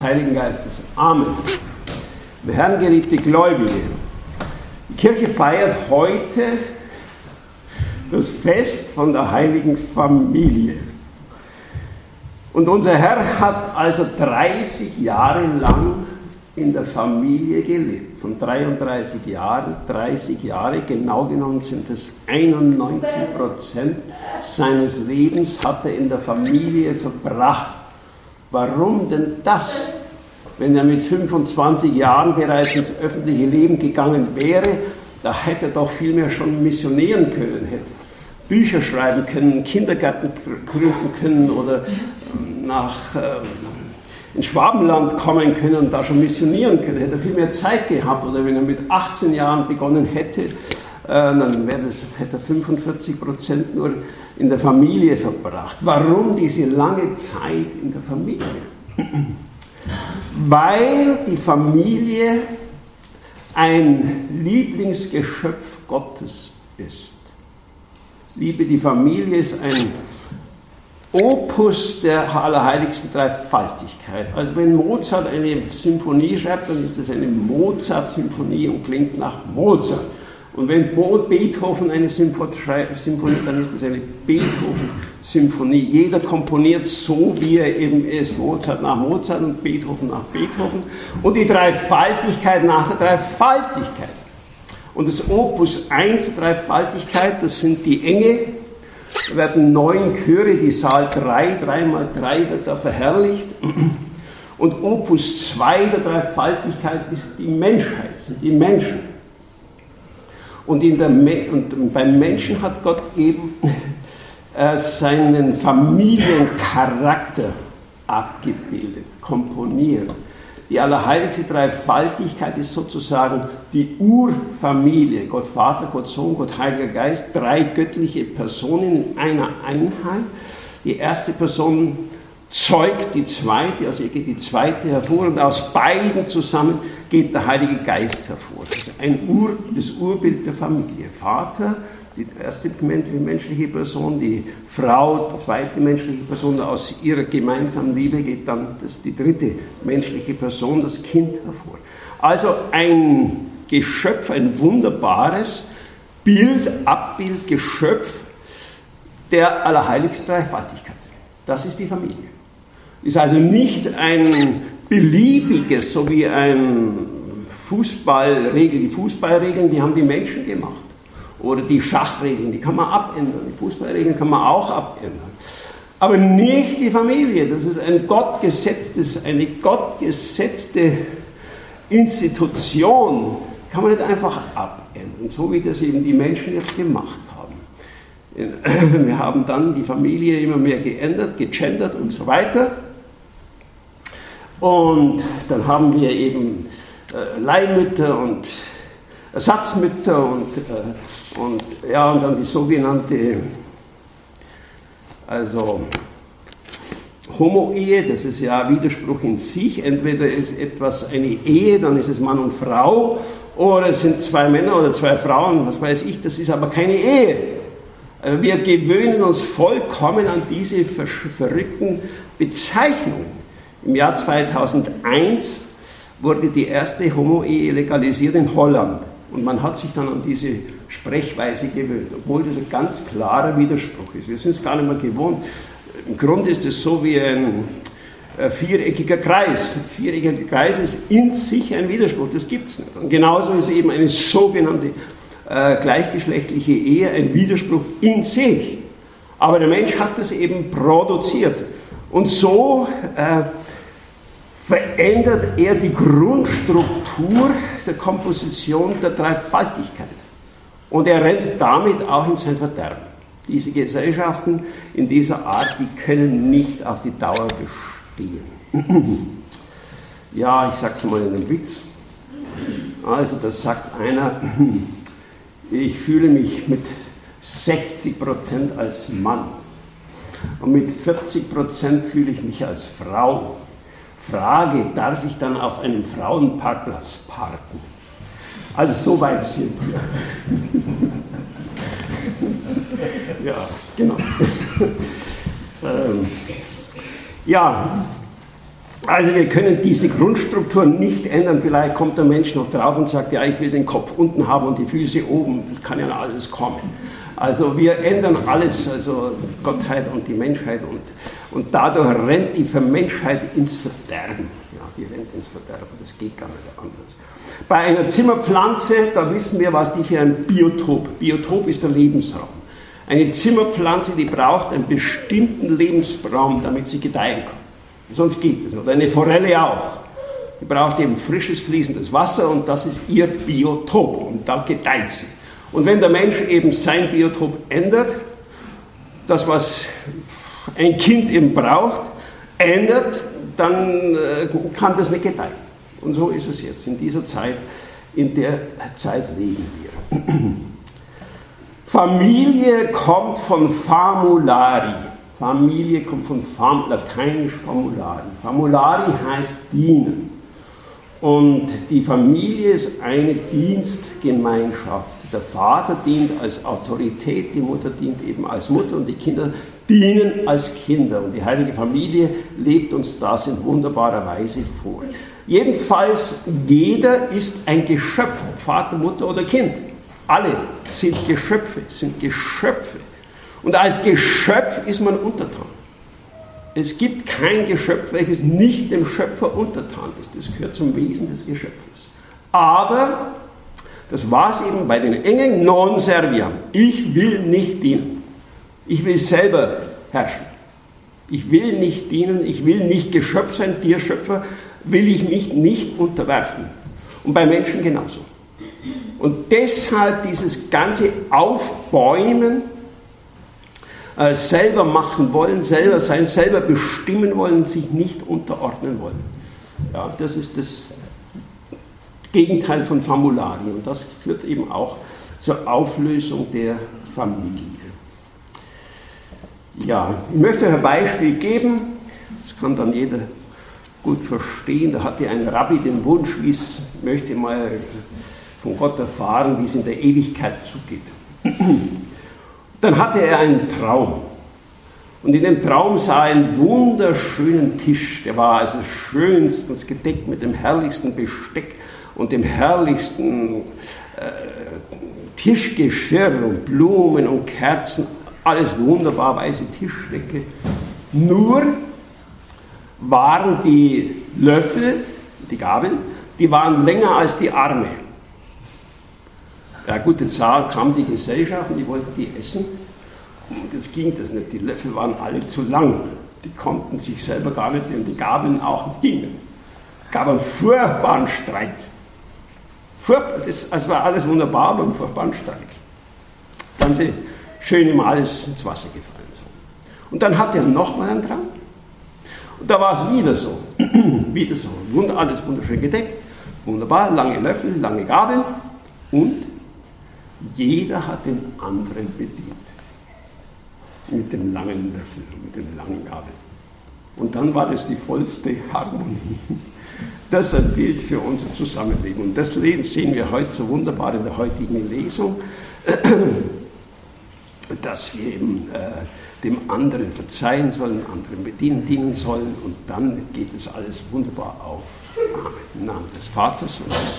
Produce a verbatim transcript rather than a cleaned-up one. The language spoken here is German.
Heiligen Geistes. Amen. Wir Herrn, geliebte Gläubige, die Kirche feiert heute das Fest von der heiligen Familie. Und unser Herr hat also dreißig Jahre lang in der Familie gelebt. Von dreiunddreißig Jahren, dreißig Jahre, genau genommen sind es einundneunzig Prozent seines Lebens hat er in der Familie verbracht. Warum denn das? Wenn er mit fünfundzwanzig Jahren bereits ins öffentliche Leben gegangen wäre, da hätte er doch vielmehr schon missionieren können, hätte Bücher schreiben können, Kindergärten gründen können oder nach äh, ins Schwabenland kommen können und da schon missionieren können, hätte er viel mehr Zeit gehabt. Oder wenn er mit achtzehn Jahren begonnen hätte, äh, dann wäre das, hätte er fünfundvierzig Prozent nur in der Familie verbracht. Warum diese lange Zeit in der Familie? Weil die Familie ein Lieblingsgeschöpf Gottes ist. Liebe, die Familie ist ein Opus der allerheiligsten Dreifaltigkeit. Also wenn Mozart eine Symphonie schreibt, dann ist das eine Mozart-Symphonie und klingt nach Mozart. Und wenn Beethoven eine Symphonie schreibt, dann ist das eine Beethoven-Symphonie. Jeder komponiert so, wie er eben ist. Mozart nach Mozart und Beethoven nach Beethoven. Und die Dreifaltigkeit nach der Dreifaltigkeit. Und das Opus eins der Dreifaltigkeit, das sind die Engel. Da werden neun Chöre, die Saal drei, drei mal drei wird da verherrlicht. Und Opus zwei der Dreifaltigkeit ist die Menschheit, sind die Menschen. Und, in der Me- und beim Menschen hat Gott eben äh, seinen Familiencharakter abgebildet, komponiert. Die allerheiligste Dreifaltigkeit ist sozusagen die Urfamilie. Gott Vater, Gott Sohn, Gott Heiliger Geist, drei göttliche Personen in einer Einheit. Die erste Person zeugt die zweite, also hier geht die zweite hervor und aus beiden zusammen geht der Heilige Geist hervor. Das ist ein Ur, das Urbild der Familie. Vater, die erste menschliche Person, die Frau, die zweite menschliche Person, aus ihrer gemeinsamen Liebe geht dann das, die dritte menschliche Person, das Kind hervor. Also ein Geschöpf, ein wunderbares Bild, Abbild, Geschöpf der allerheiligsten Dreifaltigkeit. Das ist die Familie. Ist also nicht ein beliebiges, so wie ein Fußballregel, die Fußballregeln, die haben die Menschen gemacht. Oder die Schachregeln, die kann man abändern. Die Fußballregeln kann man auch abändern. Aber nicht die Familie. Das ist ein gottgesetztes, eine gottgesetzte Institution. Kann man nicht einfach abändern, so wie das eben die Menschen jetzt gemacht haben. Wir haben dann die Familie immer mehr geändert, gegendert und so weiter. Und dann haben wir eben äh, Leihmütter und Ersatzmütter und, äh, und, ja, und dann die sogenannte also Homo-Ehe, das ist ja ein Widerspruch in sich. Entweder ist etwas eine Ehe, dann ist es Mann und Frau, oder es sind zwei Männer oder zwei Frauen, was weiß ich, das ist aber keine Ehe. Wir gewöhnen uns vollkommen an diese verrückten Bezeichnungen. Im Jahr zweitausendeins wurde die erste Homo-Ehe legalisiert in Holland. Und man hat sich dann an diese Sprechweise gewöhnt, obwohl das ein ganz klarer Widerspruch ist. Wir sind es gar nicht mehr gewohnt. Im Grunde ist es so wie ein äh, viereckiger Kreis. Ein viereckiger Kreis ist in sich ein Widerspruch, das gibt es nicht. Und genauso ist eben eine sogenannte äh, gleichgeschlechtliche Ehe ein Widerspruch in sich. Aber der Mensch hat das eben produziert. Und so äh, verändert er die Grundstruktur der Komposition der Dreifaltigkeit. Und er rennt damit auch in sein Verderben. Diese Gesellschaften in dieser Art, die können nicht auf die Dauer bestehen. Ja, ich sage es mal in einem Witz. Also, das sagt einer, ich fühle mich mit sechzig Prozent als Mann und mit vierzig Prozent fühle ich mich als Frau. Frage, darf ich dann auf einem Frauenparkplatz parken? Also so weit sind wir. Ja, genau. ähm, ja, Also wir können diese Grundstruktur nicht ändern. Vielleicht kommt der Mensch noch drauf und sagt, ja, ich will den Kopf unten haben und die Füße oben. Das kann ja alles kommen. Also wir ändern alles, also Gottheit und die Menschheit. Und, und dadurch rennt die Menschheit ins Verderben. Ja, die rennt ins Verderben. Das geht gar nicht anders. Bei einer Zimmerpflanze, da wissen wir, was die für ein Biotop. Biotop ist der Lebensraum. Eine Zimmerpflanze, die braucht einen bestimmten Lebensraum, damit sie gedeihen kann. Sonst geht es nicht. Oder eine Forelle auch. Die braucht eben frisches, fließendes Wasser und das ist ihr Biotop. Und da gedeiht sie. Und wenn der Mensch eben sein Biotop ändert, das, was ein Kind eben braucht, ändert, dann kann das nicht gedeihen. Und so ist es jetzt. In dieser Zeit, in der Zeit leben wir. Familie kommt von famulari. Familie kommt von Fam, lateinisch famulari. Famulari heißt dienen. Und die Familie ist eine Dienstgemeinschaft. Der Vater dient als Autorität, die Mutter dient eben als Mutter und die Kinder dienen als Kinder. Und die heilige Familie lebt uns das in wunderbarer Weise vor. Jedenfalls, jeder ist ein Geschöpf, Vater, Mutter oder Kind. Alle sind Geschöpfe, sind Geschöpfe. Und als Geschöpf ist man untertan. Es gibt kein Geschöpf, welches nicht dem Schöpfer untertan ist. Das gehört zum Wesen des Geschöpfes. Aber, das war es eben bei den Engeln, non serviam. Ich will nicht dienen. Ich will selber herrschen. Ich will nicht dienen, ich will nicht Geschöpf sein, dir Schöpfer, will ich mich nicht unterwerfen. Und bei Menschen genauso. Und deshalb dieses ganze Aufbäumen, äh, selber machen wollen, selber sein, selber bestimmen wollen, sich nicht unterordnen wollen. Ja, das ist das Gegenteil von Famulari. Und das führt eben auch zur Auflösung der Familie. Ja, ich möchte euch ein Beispiel geben, das kann dann jeder gut verstehen. Da hatte ein Rabbi den Wunsch, wie es möchte mal von Gott erfahren, wie es in der Ewigkeit zugeht. Dann hatte er einen Traum. Und in dem Traum sah er einen wunderschönen Tisch. Der war also schönstens gedeckt mit dem herrlichsten Besteck und dem herrlichsten äh, Tischgeschirr und Blumen und Kerzen. Alles wunderbar, weiße Tischdecke. Nur waren die Löffel, die Gabeln, die waren länger als die Arme. Ja gut, jetzt kam die Gesellschaft und die wollten die essen. Und jetzt ging das nicht. Die Löffel waren alle zu lang. Die konnten sich selber gar nicht, und die Gabeln auch nicht gingen. Es gab einen furchtbaren Streit. Das, das war alles wunderbar, aber ein furchtbaren Streit. Dann sind schön immer alles ins Wasser gefallen. So. Und dann hat er nochmal einen Traum. Und da war es wieder so. wieder so. Wunder, alles wunderschön gedeckt. Wunderbar, lange Löffel, lange Gabeln. Und jeder hat den anderen bedient. Mit dem langen Löffel, mit dem langen Gabel. Und dann war das die vollste Harmonie. Das ist ein Bild für unser Zusammenleben. Und das sehen wir heute so wunderbar in der heutigen Lesung, dass wir eben äh, dem anderen verzeihen sollen, anderen bedienen, dienen sollen. Und dann geht es alles wunderbar auf. Amen. Im Namen des Vaters und des